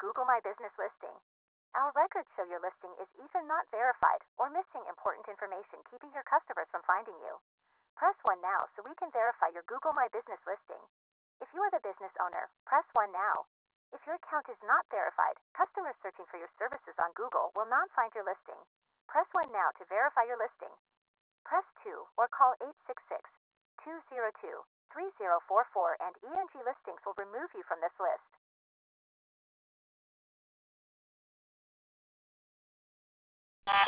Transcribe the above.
Google My Business listing. Our records show your listing is either not verified or missing important information, keeping your customers from finding you. Press 1 now so we can verify your Google My Business listing. If you are the business owner, press 1 now. If your account is not verified, customers searching for your services on Google will not find your listing. Press 1 now to verify your listing. Press 2 or call 866-202-3044 and ENG Listings will remove you from this list.